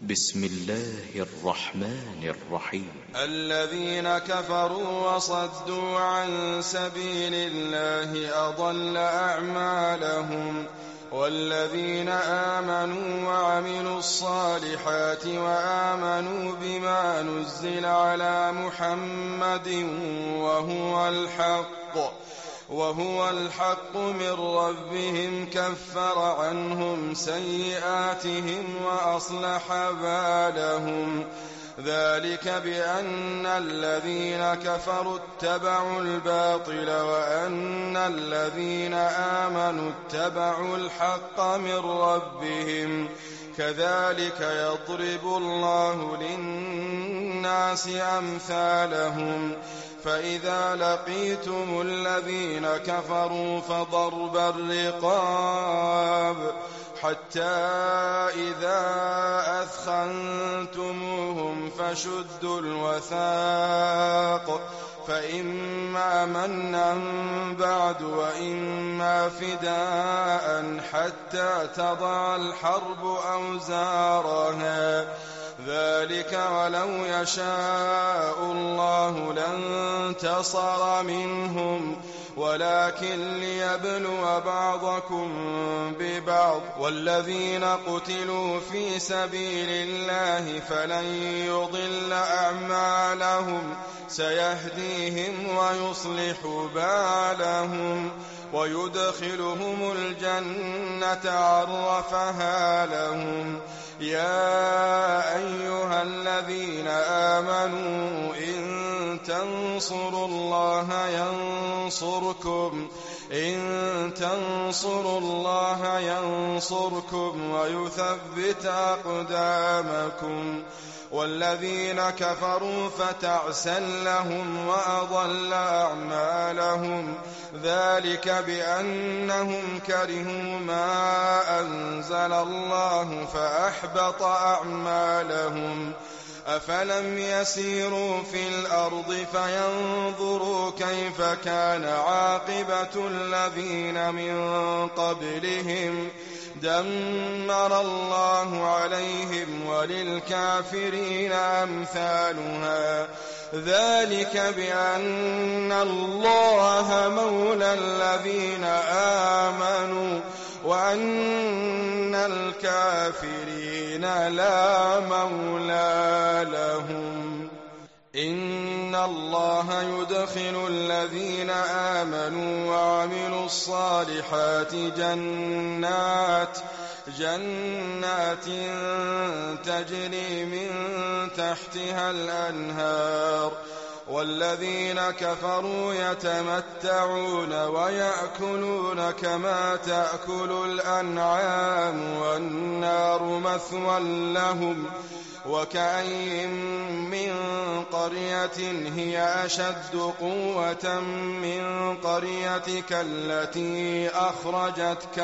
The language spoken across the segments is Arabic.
بسم الله الرحمن الرحيم. الذين كفروا وصدوا عن سبيل الله أضل أعمالهم، والذين آمنوا وعملوا الصالحات وآمنوا بما نزل على محمد وهو الحق من ربهم كفر عنهم سيئاتهم وأصلح بالهم. ذلك بأن الذين كفروا اتبعوا الباطل وأن الذين آمنوا اتبعوا الحق من ربهم. كذلك يضرب الله للناس أمثالهم. فإذا لقيتم الذين كفروا فضرب الرقاب حتى إذا أثخنتموهم فشدوا الوثاق، فإما منا بعد وإما فداء حتى تضع الحرب أوزارها. ذلك ولو يشاء الله لانتصر منهم، ولكن ليبلو بعضكم ببعض. والذين قتلوا في سبيل الله فلن يضل أعمالهم، سيهديهم ويصلح بالهم ويدخلهم الجنة عرفها لهم. يا أيها الذين آمنوا إن تنصروا الله ينصركم ويثبت أقدامكم. والذين كفروا فتعسا لهم وأضل أعمالهم. ذلك بأنهم كرهوا ما أنزل الله فأحبط أعمالهم. أفلم يسيروا في الأرض فينظروا كيف كان عاقبة الذين من قبلهم؟ دمر الله عليهم وللكافرين أمثالها. ذلك بأن الله مولى الذين آمنوا وأن الكافرين لا مولى لهم. إن الله يدخل الذين آمنوا وعملوا الصالحات جنات تجري من تحتها الأنهار. والذين كفروا يتمتعون ويأكلون كما تأكل الأنعام والنار مثوى لهم. وكأين من قرية هي أشد قوة من قريتك التي أخرجتك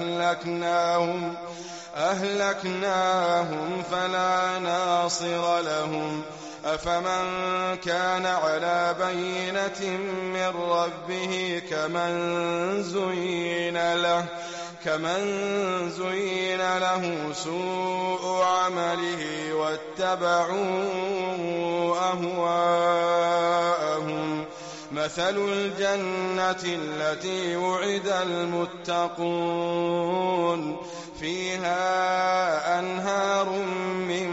أهلكناهم فلا ناصر لهم. أفمن كان على بينة من ربه كمن زين له سوء عمله واتبعوا أهواءهم. مثل الجنة التي وعد المتقون فيها أنهار من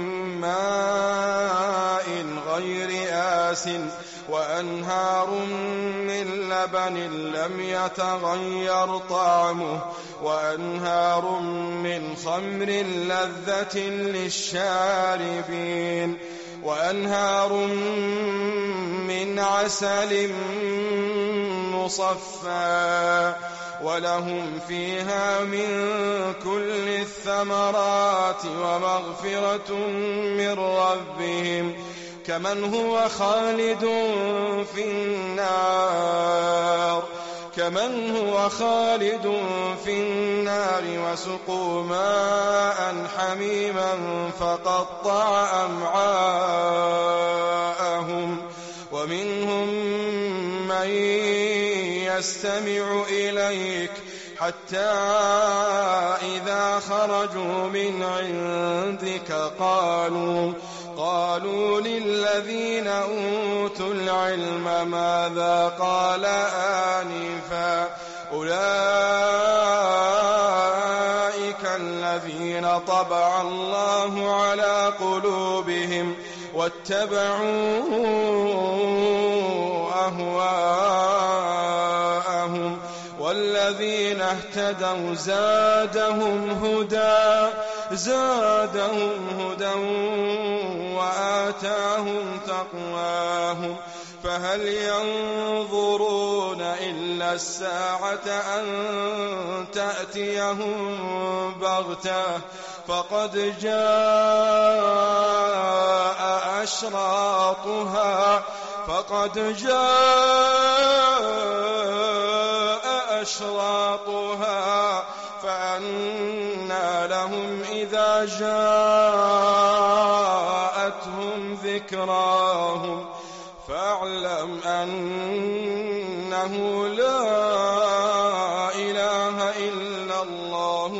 ماء غير آسٍ وأنهار من لبن لم يتغير طعمه وأنهار من خمر لذة للشاربين وأنهار من عسل مصفى ولهم فيها من كل الثمرات ومغفرة من ربهم كمن هو خالد في النار وسقوا ماء حميما فقطع أمعاءهم ومنهم من يستمع إليك حتى إذا خرجوا من عندك قالوا للذين أوتوا العلم ماذا قال آنفا أولئك الذين طبع الله على قلوبهم واتبعوا أهواءهم والذين اهتدوا زادهم هدى وآتاهم تقواهم فهل ينظرون إلا الساعة أن تأتيهم بغتة فقد جاء أشراطها فأنى لهم إذا جاءتهم ذكراهم فاعلم أنه لا إله إلا الله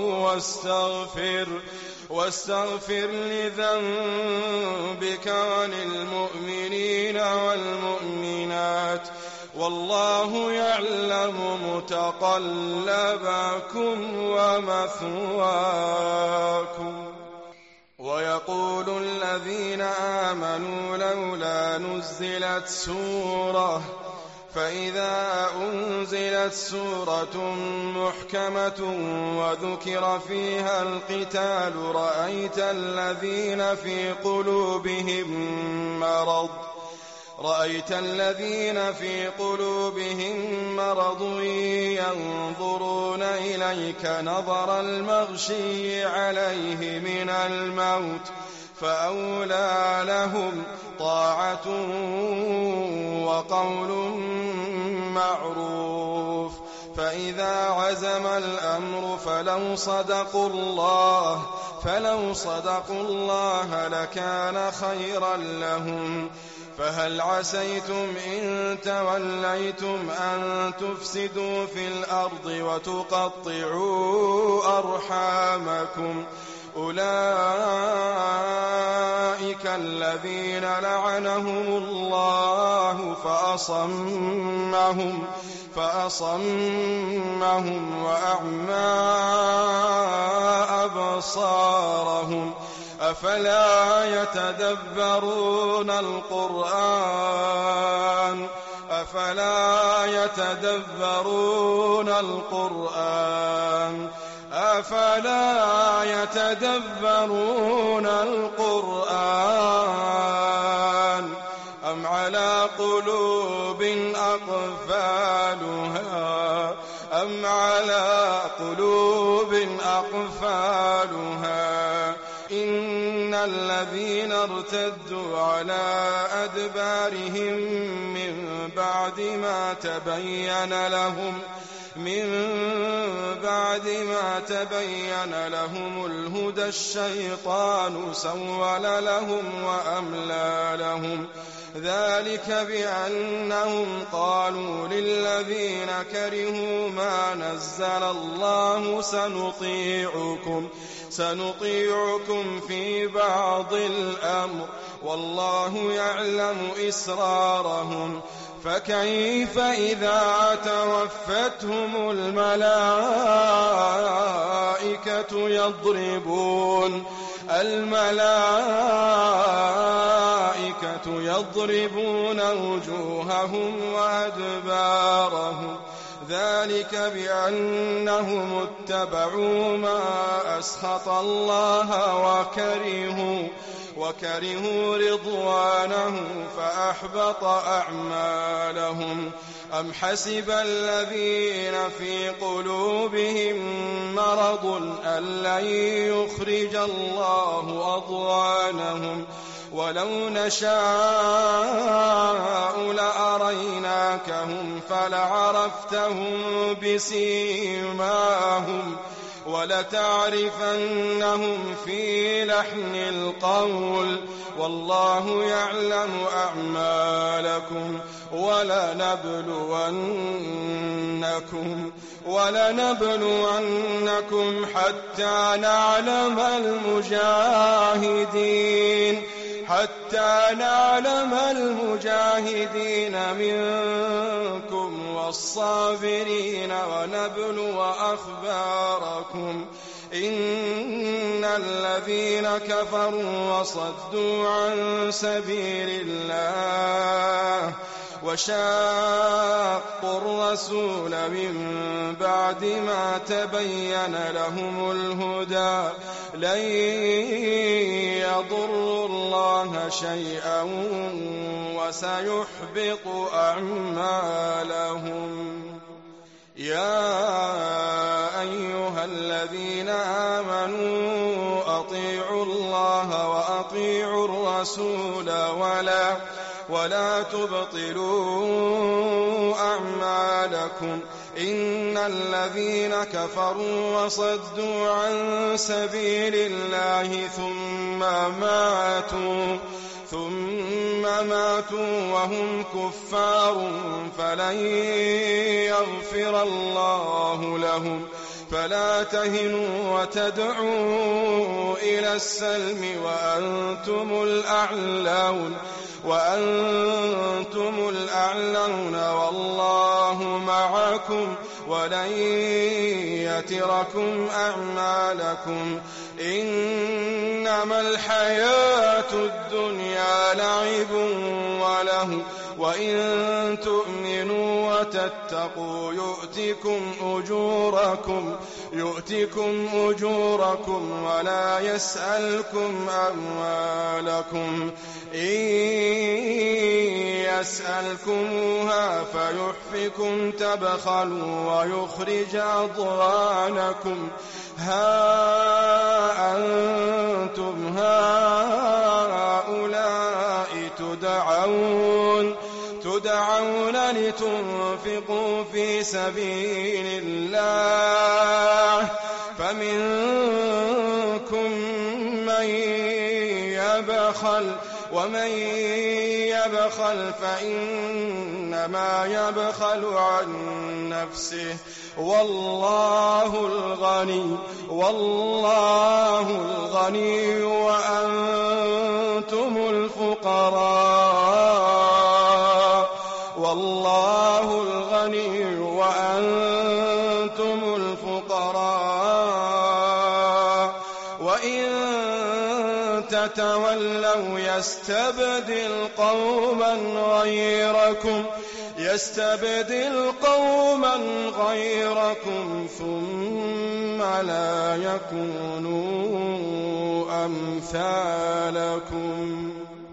واستغفر لذنبك وللمؤمنين والمؤمنات والله يعلم متقلبكم ومثواكم. ويقول الذين آمنوا لولا نزلت سورة فإذا أنزلت سورة محكمة وذكر فيها القتال رأيت الذين في قلوبهم مرض ينظرون إليك نظر المغشي عليه من الموت فأولى لهم طاعة وقول معروف فإذا عزم الأمر فلو صدقوا الله لكان خيرا لهم فهل عسيتم إن توليتم أن تفسدوا في الأرض وتقطعوا أرحامكم أولئك الذين لعنهم الله فأصمهم وأعمى أبصارهم أفلا يتدبرون القرآن أم على قلوب أقفالها إن الذين ارتدوا على أدبارهم من بعد ما تبين لهم الهدى الشيطان سول لهم وأملى لهم ذلك بأنهم قالوا للذين كرهوا ما نزل الله سنطيعكم في بعض الأمر والله يعلم إسرارهم فكيف إذا توفتهم الملائكة يضربون وجوههم وأدبارهم ذلك بأنهم اتبعوا ما أسخط الله وكرهوا رضوانه فأحبط أعمالهم أم حسب الذين في قلوبهم مرض أن لن يخرج الله أضغانهم ولو نشاء لأريناكهم فلعرفتهم ولتعرفنهم في لحن القول والله يعلم أعمالكم ولنبلونكم حتى نعلم المجاهدين منكم والصابرين ونبلو أخباركم إن الذين كفروا وصدوا عن سبيل الله وشاقوا الرسول من بعد ما تبين لهم الهدى لن يضروا الله شيئا وسيحبط أعمالهم. يا أيها الذين آمنوا أطيعوا الله وأطيعوا الرسول ولا تبطلوا أعمالكم إن الذين كفروا وصدوا عن سبيل الله ثم ماتوا وهم كفار فلن يغفر الله لهم. فلا تهنوا وتدعوا إلى السلم وأنتم الأعلون والله معكم ولن يتركم أعمالكم. إنما الحياة الدنيا لعب وله وإن تؤمنوا وتتقوا يؤتكم أجوركم ولا يسألكم أموالكم إن يسألكموها فيحفكم تبخلوا ويخرج أضغانكم. ها أنتم هؤلاء تدعون لتنفقوا في سبيل الله فمنكم من يبخل ومن يبخل فإنما يبخل عن نفسه والله الغني وأنتم الفقراء وإن تتولوا يستبدل قوما غيركم ثم لا يكونوا أمثالكم.